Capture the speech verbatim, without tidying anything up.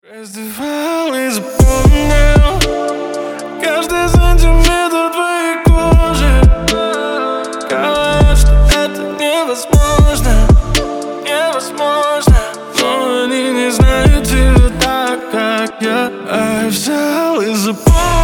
Раздевал и запомнил каждый сантиметр твоей кожи. Говорят, что это невозможно, невозможно, но они не знают тебя так, как я. А я взял и запомнил